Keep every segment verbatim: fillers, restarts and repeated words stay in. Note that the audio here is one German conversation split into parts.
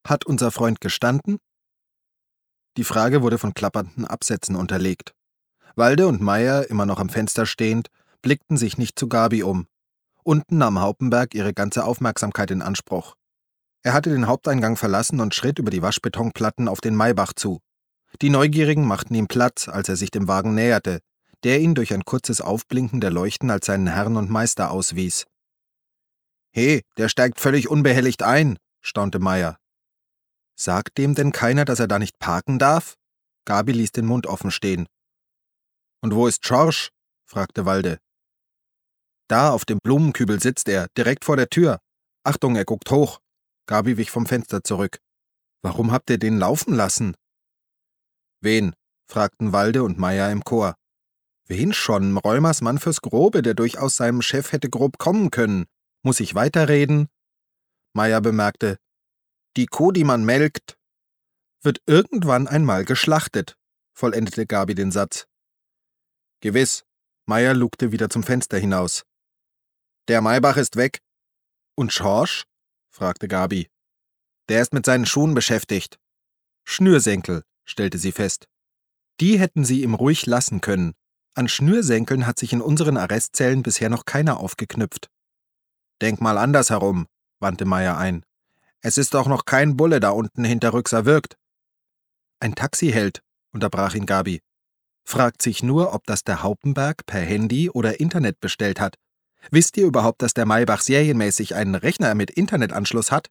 Hat unser Freund gestanden? Die Frage wurde von klappernden Absätzen unterlegt. Walde und Meyer, immer noch am Fenster stehend, blickten sich nicht zu Gabi um. Unten nahm Haupenberg ihre ganze Aufmerksamkeit in Anspruch. Er hatte den Haupteingang verlassen und schritt über die Waschbetonplatten auf den Maybach zu. Die Neugierigen machten ihm Platz, als er sich dem Wagen näherte, der ihn durch ein kurzes Aufblinken der Leuchten als seinen Herrn und Meister auswies. »He, der steigt völlig unbehelligt ein«, staunte Meyer. »Sagt dem denn keiner, dass er da nicht parken darf?« Gabi ließ den Mund offen stehen. »Und wo ist Schorsch?« fragte Walde. »Da, auf dem Blumenkübel sitzt er, direkt vor der Tür. Achtung, er guckt hoch.« Gabi wich vom Fenster zurück. »Warum habt ihr den laufen lassen?« »Wen?« fragten Walde und Meyer im Chor. »Wen schon? Rheumers Mann fürs Grobe, der durchaus seinem Chef hätte grob kommen können. Muss ich weiterreden?« Meyer bemerkte, »Die Kuh, die man melkt, wird irgendwann einmal geschlachtet«, vollendete Gabi den Satz. »Gewiss«, Meyer lugte wieder zum Fenster hinaus. »Der Maybach ist weg.« »Und Schorsch?« fragte Gabi. »Der ist mit seinen Schuhen beschäftigt.« »Schnürsenkel«, stellte sie fest. Die hätten sie ihm ruhig lassen können. An Schnürsenkeln hat sich in unseren Arrestzellen bisher noch keiner aufgeknüpft. »Denk mal anders herum«, wandte Meyer ein. »Es ist doch noch kein Bulle da unten hinterrücks erwürgt.« »Ein Taxi hält«, unterbrach ihn Gabi. »Fragt sich nur, ob das der Haupenberg per Handy oder Internet bestellt hat. Wisst ihr überhaupt, dass der Maybach serienmäßig einen Rechner mit Internetanschluss hat?«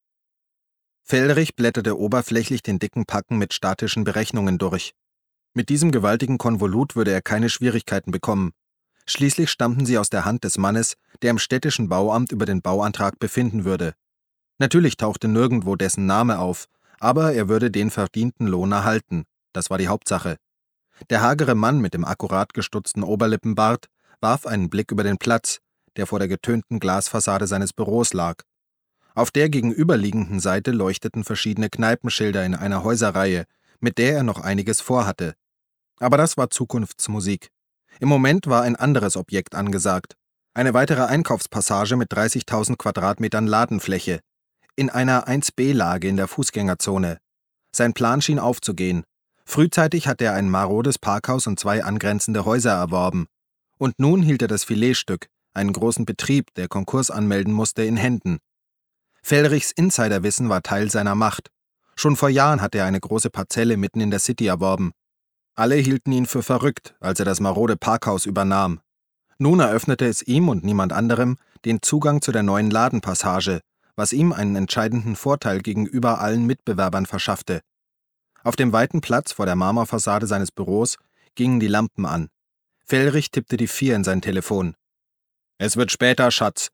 Fellrich blätterte oberflächlich den dicken Packen mit statischen Berechnungen durch. Mit diesem gewaltigen Konvolut würde er keine Schwierigkeiten bekommen. Schließlich stammten sie aus der Hand des Mannes, der im städtischen Bauamt über den Bauantrag befinden würde. Natürlich tauchte nirgendwo dessen Name auf, aber er würde den verdienten Lohn erhalten. Das war die Hauptsache. Der hagere Mann mit dem akkurat gestutzten Oberlippenbart warf einen Blick über den Platz, der vor der getönten Glasfassade seines Büros lag. Auf der gegenüberliegenden Seite leuchteten verschiedene Kneipenschilder in einer Häuserreihe, mit der er noch einiges vorhatte. Aber das war Zukunftsmusik. Im Moment war ein anderes Objekt angesagt. Eine weitere Einkaufspassage mit dreißigtausend Quadratmetern Ladenfläche. In einer eins B Lage in der Fußgängerzone. Sein Plan schien aufzugehen. Frühzeitig hatte er ein marodes Parkhaus und zwei angrenzende Häuser erworben. Und nun hielt er das Filetstück, einen großen Betrieb, der Konkurs anmelden musste, in Händen. Fellrichs Insiderwissen war Teil seiner Macht. Schon vor Jahren hatte er eine große Parzelle mitten in der City erworben. Alle hielten ihn für verrückt, als er das marode Parkhaus übernahm. Nun eröffnete es ihm und niemand anderem den Zugang zu der neuen Ladenpassage, was ihm einen entscheidenden Vorteil gegenüber allen Mitbewerbern verschaffte. Auf dem weiten Platz vor der Marmorfassade seines Büros gingen die Lampen an. Fellrich tippte die vier in sein Telefon. »Es wird später, Schatz.«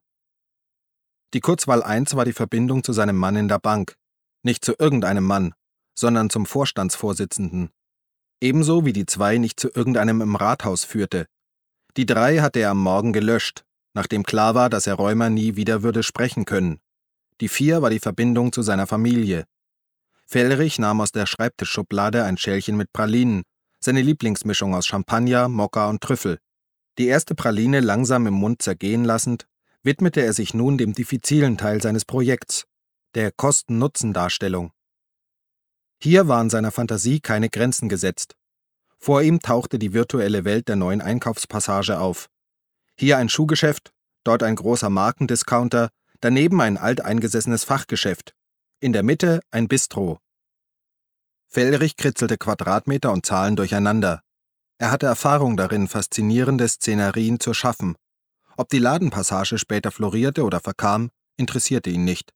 Die Kurzwahl eins war die Verbindung zu seinem Mann in der Bank. Nicht zu irgendeinem Mann, sondern zum Vorstandsvorsitzenden. Ebenso wie die zwei nicht zu irgendeinem im Rathaus führte. Die drei hatte er am Morgen gelöscht, nachdem klar war, dass er Rheuma nie wieder würde sprechen können. Die vier war die Verbindung zu seiner Familie. Fellrich nahm aus der Schreibtischschublade ein Schälchen mit Pralinen, seine Lieblingsmischung aus Champagner, Mokka und Trüffel. Die erste Praline langsam im Mund zergehen lassend, widmete er sich nun dem diffizilen Teil seines Projekts, der Kosten-Nutzen-Darstellung. Hier waren seiner Fantasie keine Grenzen gesetzt. Vor ihm tauchte die virtuelle Welt der neuen Einkaufspassage auf. Hier ein Schuhgeschäft, dort ein großer Markendiscounter, daneben ein alteingesessenes Fachgeschäft. In der Mitte ein Bistro. Fellrich kritzelte Quadratmeter und Zahlen durcheinander. Er hatte Erfahrung darin, faszinierende Szenerien zu schaffen. Ob die Ladenpassage später florierte oder verkam, interessierte ihn nicht.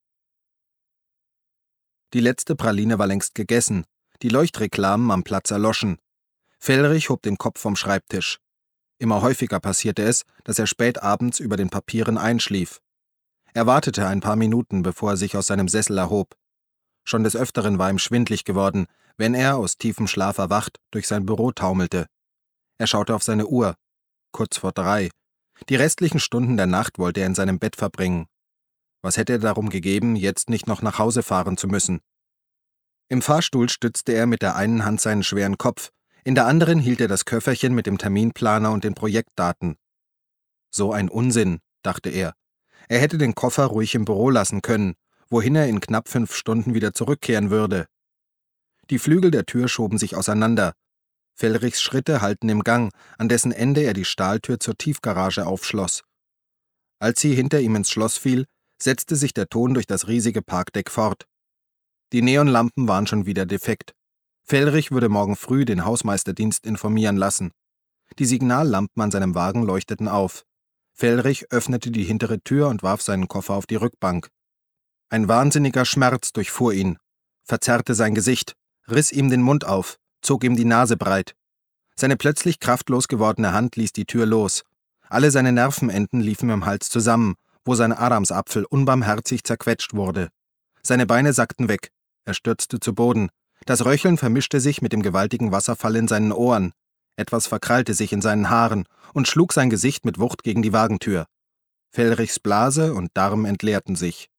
Die letzte Praline war längst gegessen, die Leuchtreklamen am Platz erloschen. Fellrich hob den Kopf vom Schreibtisch. Immer häufiger passierte es, dass er spät abends über den Papieren einschlief. Er wartete ein paar Minuten, bevor er sich aus seinem Sessel erhob. Schon des Öfteren war ihm schwindlig geworden, wenn er, aus tiefem Schlaf erwacht, durch sein Büro taumelte. Er schaute auf seine Uhr. Kurz vor drei. Die restlichen Stunden der Nacht wollte er in seinem Bett verbringen. Was hätte er darum gegeben, jetzt nicht noch nach Hause fahren zu müssen? Im Fahrstuhl stützte er mit der einen Hand seinen schweren Kopf, in der anderen hielt er das Köfferchen mit dem Terminplaner und den Projektdaten. So ein Unsinn, dachte er. Er hätte den Koffer ruhig im Büro lassen können, wohin er in knapp fünf Stunden wieder zurückkehren würde. Die Flügel der Tür schoben sich auseinander. Fellrichs Schritte hallten im Gang, an dessen Ende er die Stahltür zur Tiefgarage aufschloss. Als sie hinter ihm ins Schloss fiel, setzte sich der Ton durch das riesige Parkdeck fort. Die Neonlampen waren schon wieder defekt. Fellrich würde morgen früh den Hausmeisterdienst informieren lassen. Die Signallampen an seinem Wagen leuchteten auf. Fellrich öffnete die hintere Tür und warf seinen Koffer auf die Rückbank. Ein wahnsinniger Schmerz durchfuhr ihn, verzerrte sein Gesicht, riss ihm den Mund auf, zog ihm die Nase breit. Seine plötzlich kraftlos gewordene Hand ließ die Tür los. Alle seine Nervenenden liefen im Hals zusammen, wo sein Adamsapfel unbarmherzig zerquetscht wurde. Seine Beine sackten weg. Er stürzte zu Boden. Das Röcheln vermischte sich mit dem gewaltigen Wasserfall in seinen Ohren. Etwas verkrallte sich in seinen Haaren und schlug sein Gesicht mit Wucht gegen die Wagentür. Fellrichs Blase und Darm entleerten sich.